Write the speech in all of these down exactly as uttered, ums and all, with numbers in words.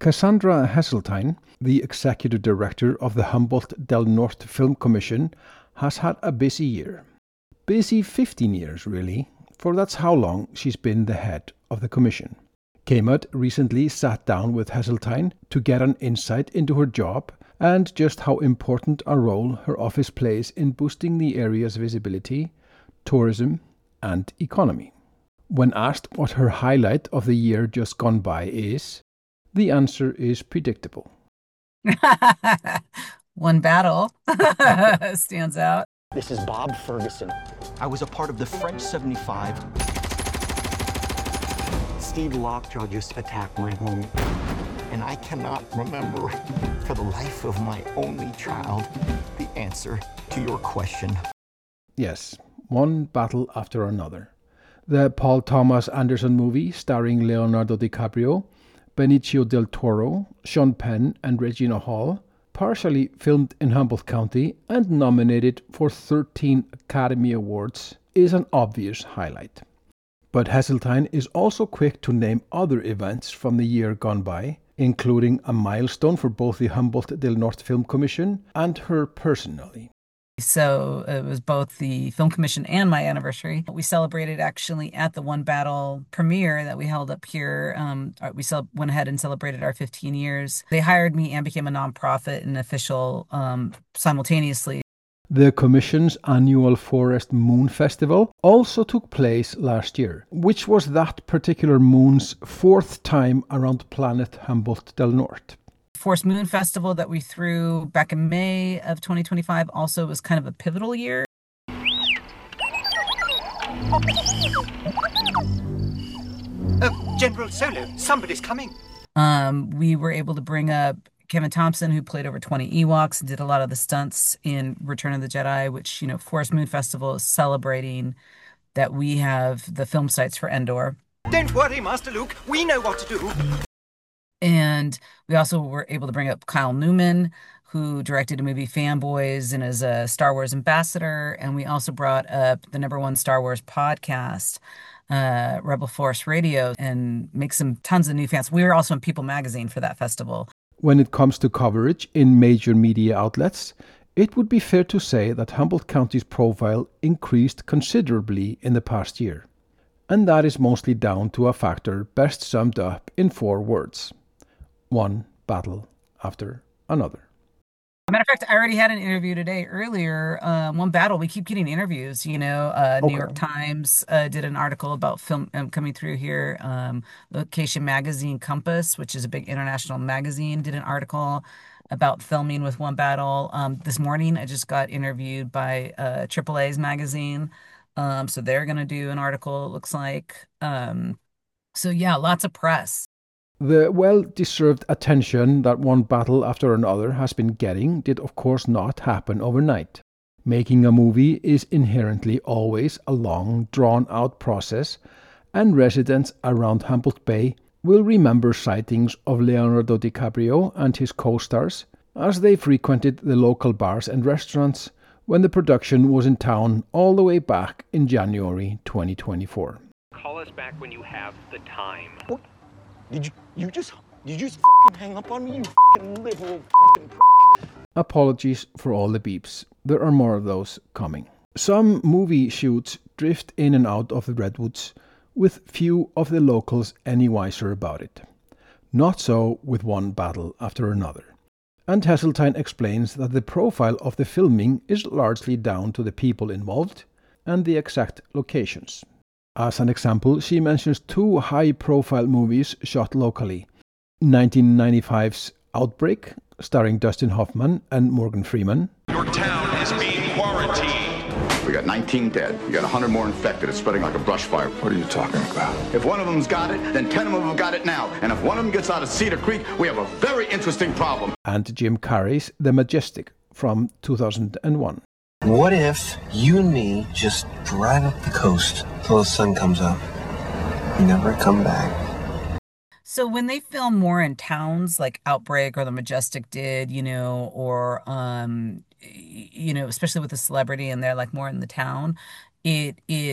Cassandra Hesseltine, the executive director of the Humboldt Del Norte Film Commission, has had a busy year. Busy fifteen years, really, for that's how long she's been the head of the commission. Kmart recently sat down with Hesseltine to get an insight into her job and just how important a role her office plays in boosting the area's visibility, tourism, and economy. When asked what her highlight of the year just gone by is, the answer is predictable. One battle stands out. This is Bob Ferguson. I was a part of the French seventy-five. Steve Lockjaw just attacked my home. And I cannot remember, for the life of my only child, the answer to your question. Yes, one battle after another. The Paul Thomas Anderson movie starring Leonardo DiCaprio, Benicio del Toro, Sean Penn, and Regina Hall, partially filmed in Humboldt County and nominated for thirteen Academy Awards, is an obvious highlight. But Hesseltine is also quick to name other events from the year gone by, including a milestone for both the Humboldt Del Norte Film Commission and her personally. So it was both the Film Commission and my anniversary. We celebrated actually at the One Battle premiere that we held up here. Um, we cel- went ahead and celebrated our fifteen years. They hired me and became a nonprofit and official um, simultaneously. The Commission's annual Forest Moon Festival also took place last year, which was that particular moon's fourth time around planet Humboldt Del Norte. Forest Moon Festival that we threw back in May of twenty twenty-five also was kind of a pivotal year. Oh, General Solo, somebody's coming. Um, we were able to bring up Kevin Thompson, who played over twenty Ewoks and did a lot of the stunts in Return of the Jedi, which, you know, Forest Moon Festival is celebrating that we have the film sites for Endor. Don't worry, Master Luke. We know what to do. And we also were able to bring up Kyle Newman, who directed a movie Fanboys and is a Star Wars ambassador. And we also brought up the number one Star Wars podcast, uh, Rebel Force Radio, and make some tons of new fans. We were also in People magazine for that festival. When it comes to coverage in major media outlets, it would be fair to say that Humboldt County's profile increased considerably in the past year. And that is mostly down to a factor best summed up in four words. One battle after another. Matter of fact, I already had an interview today earlier. Um, one battle, we keep getting interviews, you know. Uh, okay. New York Times uh, did an article about film um, coming through here. Um, Location Magazine Compass, which is a big international magazine, did an article about filming with One Battle. Um, this morning, I just got interviewed by uh, triple A's magazine. Um, so they're going to do an article, it looks like. Um, so yeah, lots of press. The well-deserved attention that one battle after another has been getting did of course not happen overnight. Making a movie is inherently always a long, drawn-out process, and residents around Humboldt Bay will remember sightings of Leonardo DiCaprio and his co-stars as they frequented the local bars and restaurants when the production was in town all the way back in January twenty twenty-four. Call us back when you have the time. What? Did you, you just, did you just f***ing hang up on me, you f***ing liberal f***ing prick? Apologies for all the beeps. There are more of those coming. Some movie shoots drift in and out of the Redwoods, with few of the locals any wiser about it. Not so with one battle after another. And Hesseltine explains that the profile of the filming is largely down to the people involved and the exact locations. As an example, she mentions two high-profile movies shot locally. nineteen ninety-five's Outbreak, starring Dustin Hoffman and Morgan Freeman. Your town is being quarantined. We got nineteen dead. You got one hundred more infected. It's spreading like a brush fire. What are you talking about? If one of them's got it, then ten of them have got it now. And if one of them gets out of Cedar Creek, we have a very interesting problem. And Jim Carrey's The Majestic from two thousand one. What if you and me just drive up the coast till the sun comes up? Never come back. So when they film more in towns like Outbreak or The Majestic did, you know, or, um, you know, especially with a celebrity and they're like more in the town, it, it,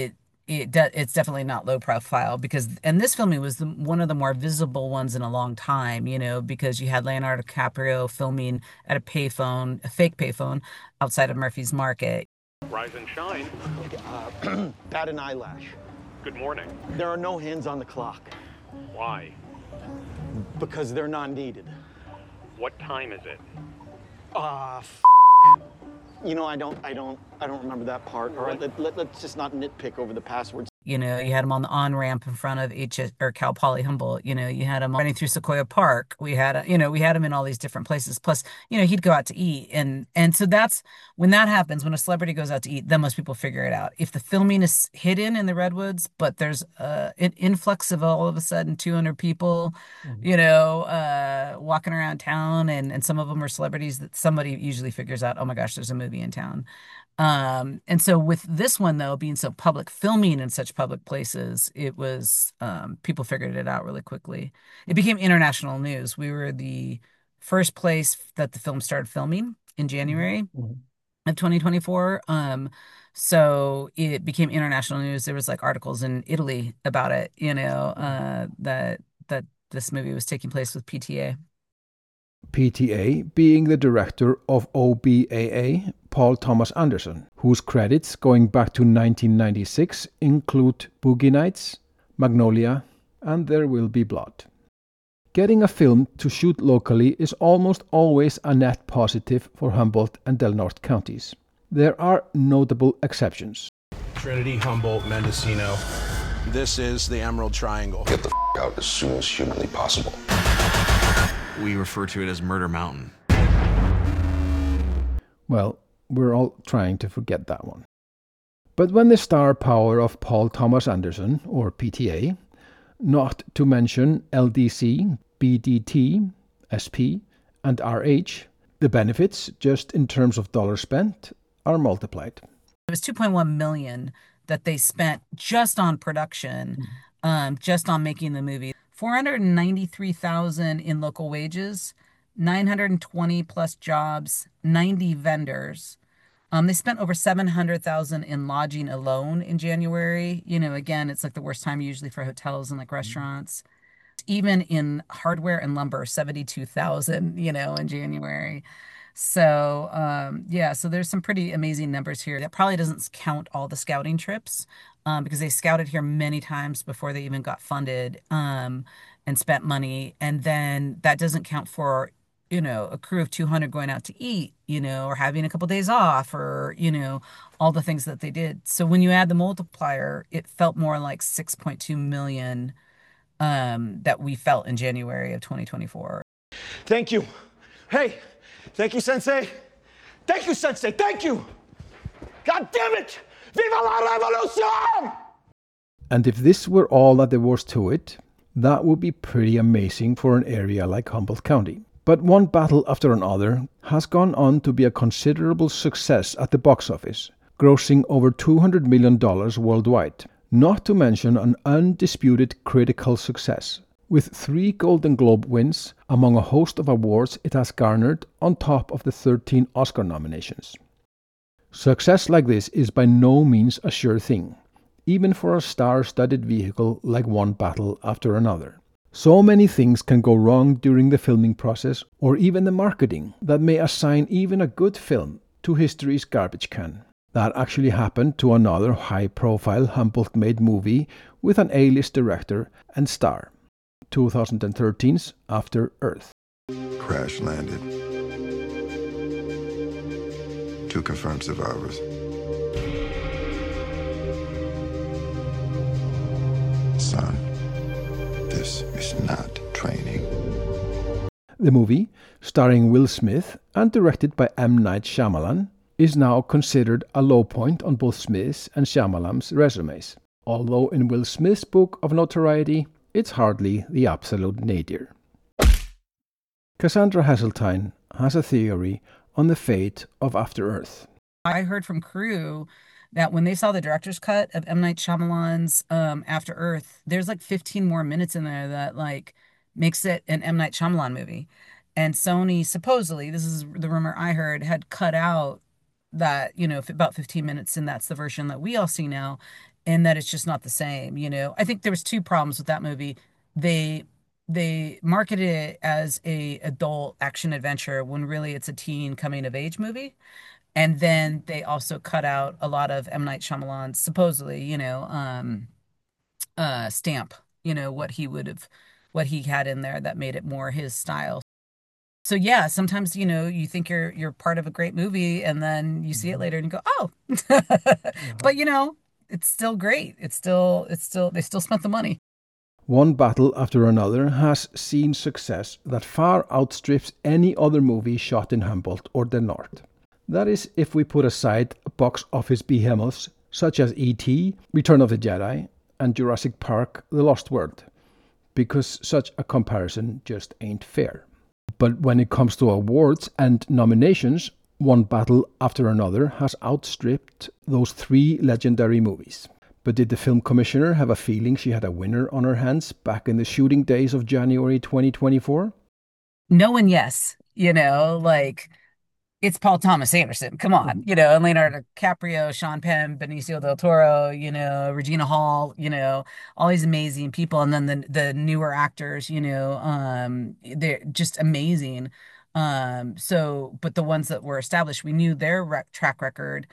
it de it's definitely not low profile because, and this filming was the, one of the more visible ones in a long time, you know, because you had Leonardo DiCaprio filming at a payphone, a fake payphone outside of Murphy's Market. Rise and shine. Uh, bat an eyelash. Good morning. There are no hands on the clock. Why? Because they're not needed. What time is it? Ah, uh, f You know, I don't, I don't, I don't remember that part. All right, let, let, let's just not nitpick over the passwords. You know, you had him on the on-ramp in front of H S or Cal Poly Humboldt. You know, you had him running through Sequoia Park. We had, a, you know, we had him in all these different places. Plus, you know, he'd go out to eat. And and so that's, when that happens, when a celebrity goes out to eat, then most people figure it out. If the filming is hidden in the Redwoods, but there's uh, an influx of all of a sudden two hundred people, mm-hmm. you know, uh, walking around town, and, and some of them are celebrities that somebody usually figures out, oh my gosh, there's a movie in town. Um, and so with this one, though, being so public, filming in such public places, it was, um, people figured it out really quickly. It became international news. We were the first place that the film started filming in January mm-hmm. of twenty twenty-four. Um, so it became international news. There was like articles in Italy about it, you know, uh, that, that this movie was taking place with P T A. P T A being the director of O B A A, Paul Thomas Anderson, whose credits going back to nineteen ninety-six include Boogie Nights, Magnolia, and There Will Be Blood. Getting a film to shoot locally is almost always a net positive for Humboldt and Del Norte counties. There are notable exceptions. Trinity, Humboldt, Mendocino. This is the Emerald Triangle. Get the f*** out as soon as humanly possible. We refer to it as Murder Mountain. Well, we're all trying to forget that one. But when the star power of Paul Thomas Anderson, or P T A, not to mention L D C, B D T, S P, and R H, the benefits, just in terms of dollars spent, are multiplied. It was two point one million dollars that they spent just on production, mm-hmm. um, just on making the movie. four hundred ninety-three thousand dollars in local wages, nine hundred twenty plus jobs, ninety vendors. Um, they spent over seven hundred thousand dollars in lodging alone in January. You know, again, it's like the worst time usually for hotels and like restaurants. Even in hardware and lumber, seventy-two thousand dollars, you know, in January. So, um, yeah, so there's some pretty amazing numbers here. That probably doesn't count all the scouting trips um, because they scouted here many times before they even got funded um, and spent money. And then that doesn't count for, you know, a crew of two hundred going out to eat, you know, or having a couple days off or, you know, all the things that they did. So when you add the multiplier, it felt more like six point two million um, that we felt in January of twenty twenty-four. Thank you. Hey. Thank you, Sensei. Thank you, Sensei. Thank you. God damn it. Viva la revolution! And if this were all that there was to it, that would be pretty amazing for an area like Humboldt County. But one battle after another has gone on to be a considerable success at the box office, grossing over two hundred million dollars worldwide, not to mention an undisputed critical success. With three Golden Globe wins among a host of awards it has garnered on top of the thirteen Oscar nominations. Success like this is by no means a sure thing, even for a star-studded vehicle like One Battle After Another. So many things can go wrong during the filming process or even the marketing that may assign even a good film to history's garbage can. That actually happened to another high-profile Humboldt-made movie with an A-list director and star. twenty thirteen's After Earth. Crash landed. Two confirmed survivors. Son, this is not training. The movie, starring Will Smith and directed by M. Night Shyamalan, is now considered a low point on both Smith's and Shyamalan's resumes. Although in Will Smith's book of notoriety, it's hardly the absolute nadir. Cassandra Heseltine has a theory on the fate of After Earth. I heard from crew that when they saw the director's cut of M. Night Shyamalan's um, After Earth, there's like fifteen more minutes in there that like makes it an M. Night Shyamalan movie. And Sony supposedly, this is the rumor I heard, had cut out that, you know, about fifteen minutes, and that's the version that we all see now. and that it's just not the same, you know. I think there was two problems with that movie. They they marketed it as a adult action adventure when really it's a teen coming of age movie. And then they also cut out a lot of M. Night Shyamalan's supposedly, you know, um, uh, stamp, you know, what he would have, what he had in there that made it more his style. So yeah, sometimes, you know, you think you're you're part of a great movie and then you see it later and you go, oh, but you know, it's still great. It's still, it's still, they still spent the money. One Battle After Another has seen success that far outstrips any other movie shot in Humboldt or the North. That is, if we put aside box office behemoths such as E T, Return of the Jedi, and Jurassic Park: The Lost World, because such a comparison just ain't fair. But when it comes to awards and nominations, One Battle After Another has outstripped those three legendary movies. But did the film commissioner have a feeling she had a winner on her hands back in the shooting days of January twenty twenty-four? No and yes, you know, like, it's Paul Thomas Anderson, come on, you know, and Leonardo DiCaprio, Sean Penn, Benicio del Toro, you know, Regina Hall, you know, all these amazing people. And then the the newer actors, you know, um, they're just amazing. Um, so, but the ones that were established, we knew their rec- track record.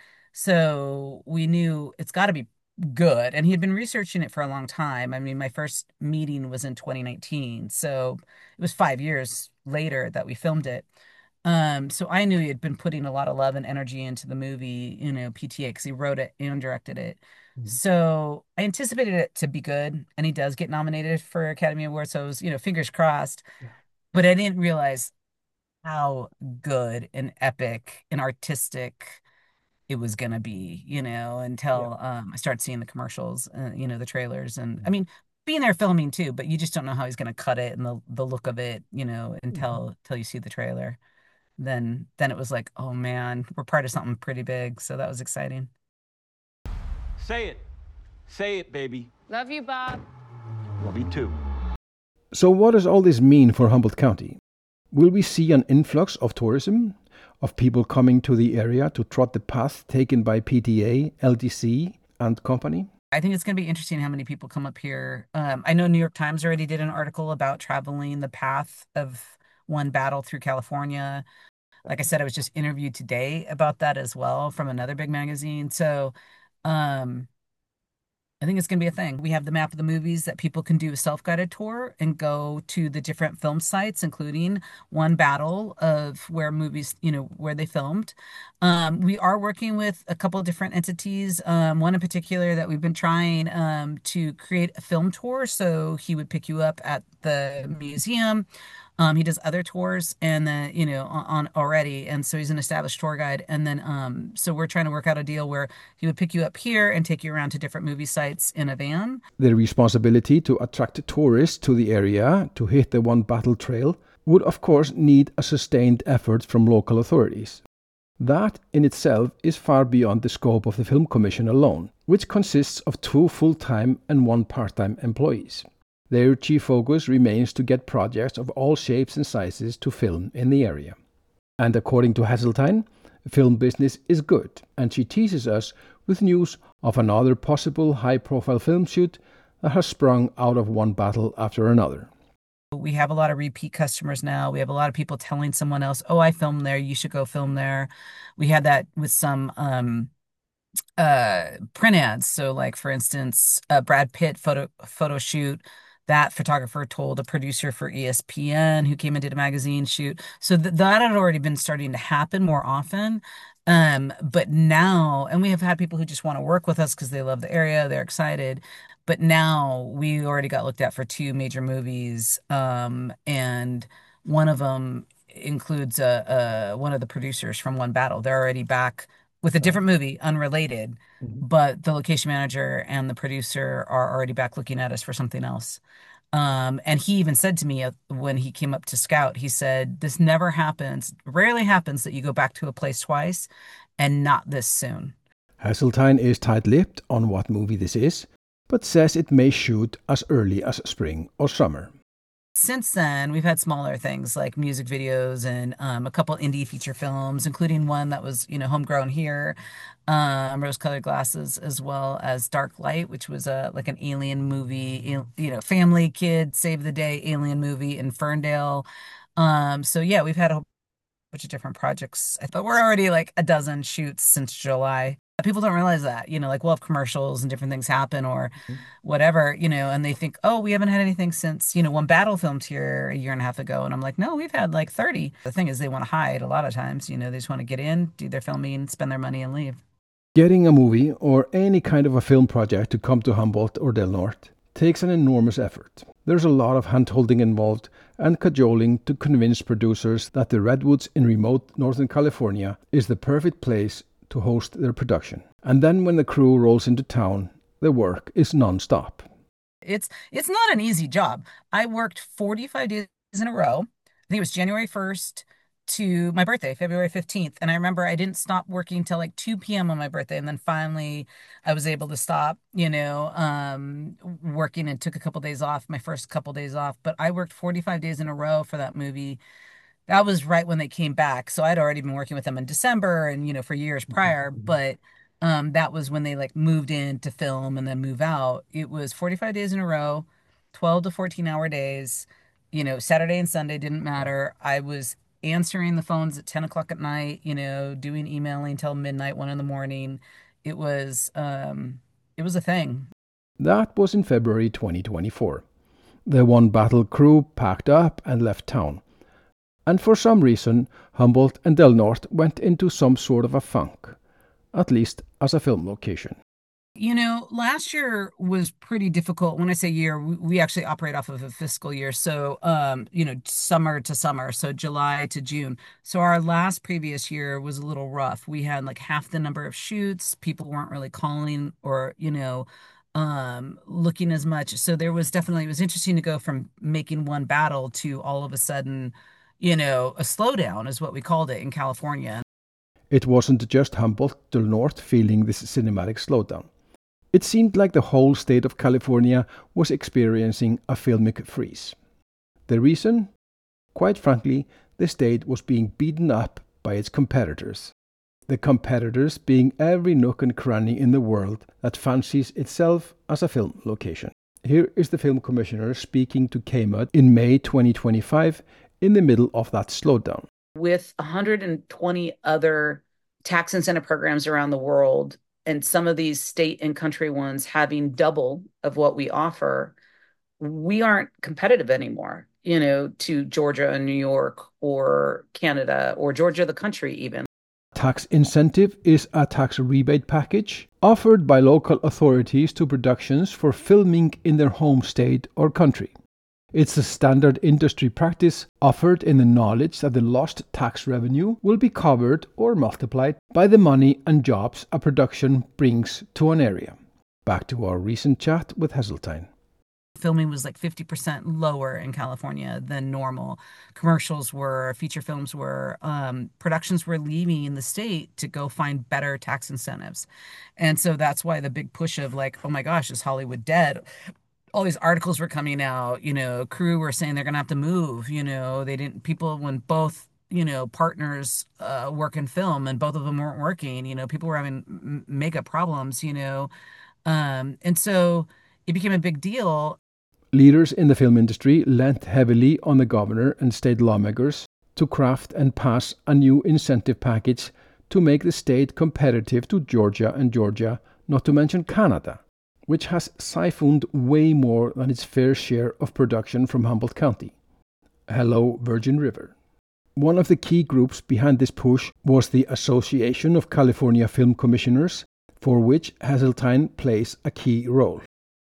So we knew it's got to be good. And he had been researching it for a long time. I mean, my first meeting was in twenty nineteen. So it was five years later that we filmed it. Um, so I knew he had been putting a lot of love and energy into the movie, you know, P T A, because he wrote it and directed it. Mm-hmm. So I anticipated it to be good, and he does get nominated for Academy Awards. So I was, you know, fingers crossed. Yeah. But I didn't realize how good and epic and artistic it was going to be, you know, until yeah. um, I started seeing the commercials, uh, you know, the trailers. And mm-hmm. I mean, being there filming too, but you just don't know how he's going to cut it and the, the look of it, you know, until, mm-hmm. until you see the trailer. Then then it was like, oh man, we're part of something pretty big. So that was exciting. Say it. Say it, baby. Love you, Bob. Love you too. So what does all this mean for Humboldt County? Will we see an influx of tourism, of people coming to the area to trot the path taken by P T A, L D C, and company? I think it's going to be interesting how many people come up here. Um, I know New York Times already did an article about traveling the path of One Battle through California. Like I said, I was just interviewed today about that as well from another big magazine. So um, I think it's going to be a thing. We have the map of the movies that people can do a self-guided tour and go to the different film sites, including One Battle of where movies, you know, where they filmed. Um, we are working with a couple of different entities, um, one in particular that we've been trying um, to create a film tour. So he would pick you up at the museum. Um, he does other tours and then, you know, on, on already. And so he's an established tour guide. And then, um, so we're trying to work out a deal where he would pick you up here and take you around to different movie sites in a van. The responsibility to attract tourists to the area to hit the One Battle Trail would, of course, need a sustained effort from local authorities. That in itself is far beyond the scope of the Film Commission alone, which consists of two full-time and one part-time employees. Their chief focus remains to get projects of all shapes and sizes to film in the area. And according to Heseltine, film business is good, and she teases us with news of another possible high-profile film shoot that has sprung out of One Battle After Another. We have a lot of repeat customers now. We have a lot of people telling someone else, oh, I filmed there, you should go film there. We had that with some um, uh, print ads. So like, for instance, a Brad Pitt photo photo shoot. That photographer told a producer for E S P N who came and did a magazine shoot. So th- that had already been starting to happen more often. Um, but now, and we have had people who just want to work with us because they love the area, they're excited. But now we already got looked at for two major movies. Um, and one of them includes uh, uh, one of the producers from One Battle. They're already back with a different movie, unrelated, mm-hmm. but the location manager and the producer are already back looking at us for something else. Um, and he even said to me uh, when he came up to scout, he said, this never happens, rarely happens that you go back to a place twice and not this soon. Heseltine is tight-lipped on what movie this is, but says it may shoot as early as spring or summer. Since then, we've had smaller things like music videos and um, a couple indie feature films, including one that was, you know, homegrown here, um, Rose-Colored Glasses, as well as Dark Light, which was a like an alien movie, you know, family kid save the day alien movie in Ferndale. Um, so yeah, we've had a whole bunch of different projects, but we're already like a dozen shoots since July. People don't realize that, you know, like we'll have commercials and different things happen or whatever, you know, and they think, oh, we haven't had anything since, you know, One Battle filmed here a year and a half ago. And I'm like, no, we've had like thirty. The thing is they want to hide a lot of times, you know, they just want to get in, do their filming, spend their money and leave. Getting a movie or any kind of a film project to come to Humboldt or Del Norte takes an enormous effort. There's a lot of hand-holding involved and cajoling to convince producers that the Redwoods in remote Northern California is the perfect place to host their production. And then when the crew rolls into town, the work is non-stop. It's it's not an easy job. I worked forty-five days in a row. I think it was January first to my birthday, February fifteenth. And I remember I didn't stop working till like two p.m. on my birthday. And then finally I was able to stop, you know, um, working and took a couple days off, my first couple days off. But I worked forty-five days in a row for that movie. That was right when they came back. So I'd already been working with them in December and, you know, for years prior. But um, that was when they like moved in to film and then move out. It was forty-five days in a row, twelve to fourteen hour days, you know, Saturday and Sunday didn't matter. I was answering the phones at ten o'clock at night, you know, doing emailing till midnight, one in the morning. It was, um, it was a thing. That was in February twenty twenty-four. The One Battle crew packed up and left town. And for some reason, Humboldt and Del Norte went into some sort of a funk, at least as a film location. You know, last year was pretty difficult. When I say year, we, we actually operate off of a fiscal year. So, um, you know, summer to summer, so July to June. So our last previous year was a little rough. We had like half the number of shoots. People weren't really calling or, you know, um, looking as much. So there was definitely, it was interesting to go from making One Battle to all of a sudden, you know, a slowdown is what we called it in California. It wasn't just Humboldt, Del Norte feeling this cinematic slowdown. It seemed like the whole state of California was experiencing a filmic freeze. The reason? Quite frankly, the state was being beaten up by its competitors. The competitors being every nook and cranny in the world that fancies itself as a film location. Here is the film commissioner speaking to K M U D in May twenty twenty-five in the middle of that slowdown. With one hundred twenty other tax incentive programs around the world, and some of these state and country ones having double of what we offer, we aren't competitive anymore, you know, to Georgia and New York or Canada or Georgia, the country even. Tax incentive is a tax rebate package offered by local authorities to productions for filming in their home state or country. It's a standard industry practice offered in the knowledge that the lost tax revenue will be covered or multiplied by the money and jobs a production brings to an area. Back to our recent chat with Heseltine. Filming was like fifty percent lower in California than normal. Commercials were, feature films were, um, productions were leaving the state to go find better tax incentives. And so that's why the big push of like, oh my gosh, is Hollywood dead? All these articles were coming out, you know, crew were saying they're going to have to move, you know, they didn't, people, when both, you know, partners uh, work in film and both of them weren't working, you know, people were having m- mega problems, you know, um, and so it became a big deal. Leaders in the film industry leant heavily on the governor and state lawmakers to craft and pass a new incentive package to make the state competitive to Georgia and Georgia, not to mention Canada, which has siphoned way more than its fair share of production from Humboldt County. Hello, Virgin River. One of the key groups behind this push was the Association of California Film Commissioners, for which Heseltine plays a key role.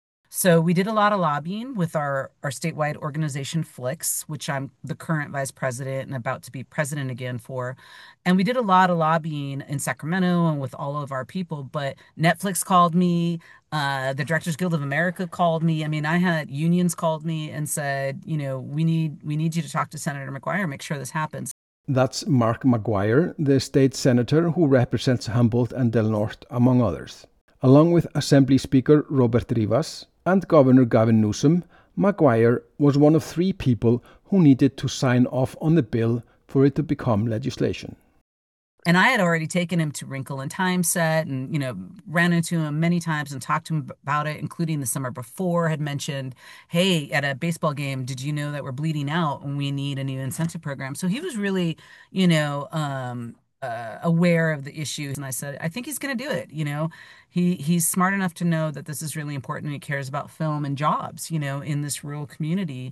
So we did a lot of lobbying with our, our statewide organization, Flix, which I'm the current vice president and about to be president again for. And we did a lot of lobbying in Sacramento and with all of our people. But Netflix called me. Uh, the Directors Guild of America called me. I mean, I had unions called me and said, you know, we need we need you to talk to Senator McGuire, make sure this happens. That's Mark McGuire, the state senator who represents Humboldt and Del Norte, among others. Along with Assembly Speaker Robert Rivas and Governor Gavin Newsom, Maguire was one of three people who needed to sign off on the bill for it to become legislation. And I had already taken him to Wrinkle in Time set and, you know, ran into him many times and talked to him about it, including the summer before, had mentioned, hey, at a baseball game, did you know that we're bleeding out and we need a new incentive program? So he was really, you know, um, uh, aware of the issues. And I said, I think he's going to do it. You know, he he's smart enough to know that this is really important and he cares about film and jobs, you know, in this rural community.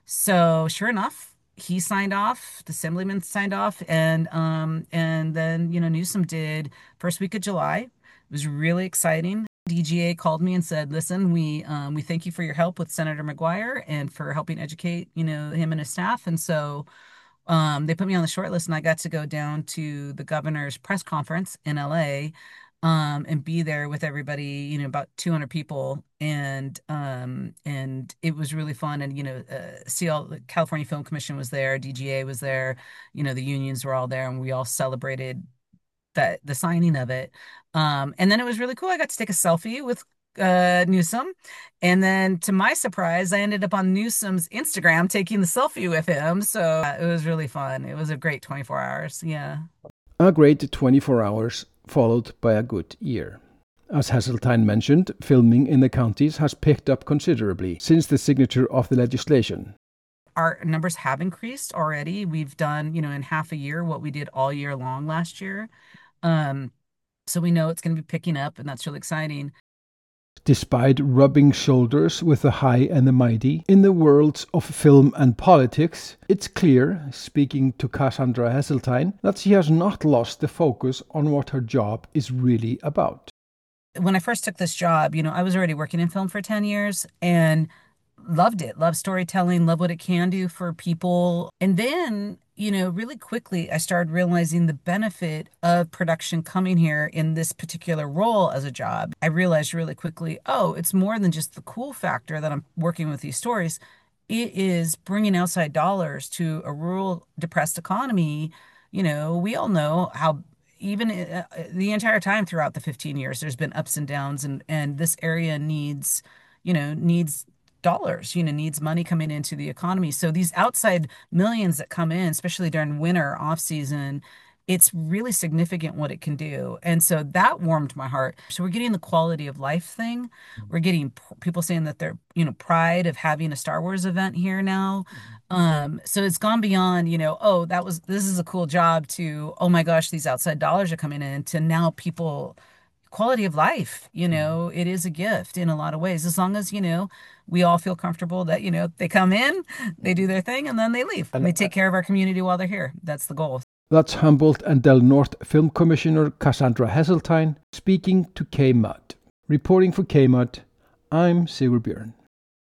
So sure enough, he signed off, the assemblyman signed off, and um, and then, you know, Newsom did first week of July. It was really exciting. D G A called me and said, listen, we um, we thank you for your help with Senator Maguire and for helping educate, you know, him and his staff. And so um, they put me on the short list, and I got to go down to the governor's press conference in L A um, and be there with everybody, you know, about two hundred people. And um, and it was really fun. And, you know, uh, see all the California Film Commission was there, D G A was there, you know, the unions were all there, and we all celebrated that the signing of it. Um, and then it was really cool. I got to take a selfie with uh, Newsom. And then to my surprise, I ended up on Newsom's Instagram taking the selfie with him. So uh, it was really fun. It was a great twenty-four hours. Yeah. A great twenty-four hours followed by a good year. As Heseltine mentioned, filming in the counties has picked up considerably since the signature of the legislation. Our numbers have increased already. We've done, you know, in half a year what we did all year long last year. Um, so we know it's going to be picking up, and that's really exciting. Despite rubbing shoulders with the high and the mighty in the worlds of film and politics, it's clear, speaking to Cassandra Heseltine, that she has not lost the focus on what her job is really about. When I first took this job, you know, I was already working in film for ten years and loved it, loved storytelling, loved what it can do for people. And then, you know, really quickly, I started realizing the benefit of production coming here in this particular role as a job. I realized really quickly, oh, it's more than just the cool factor that I'm working with these stories. It is bringing outside dollars to a rural, depressed economy. You know, we all know how even uh, the entire time throughout the fifteen years, there's been ups and downs, and, and this area needs, you know, needs dollars, you know, needs money coming into the economy. So these outside millions that come in, especially during winter off season, it's really significant what it can do. And so that warmed my heart. So we're getting the quality of life thing. We're getting p- people saying that they're, you know, pride of having a Star Wars event here now. Um, so it's gone beyond, you know, oh, that was, this is a cool job, to, oh my gosh, these outside dollars are coming in, to now people, quality of life, you know, it is a gift in a lot of ways, as long as, you know, we all feel comfortable that, you know, they come in, they do their thing, and then they leave. And they take care of our community while they're here. That's the goal. That's Humboldt and Del Norte Film Commissioner Cassandra Heseltine speaking to K M U D. Reporting for K M U D, I'm Sigurd Björn.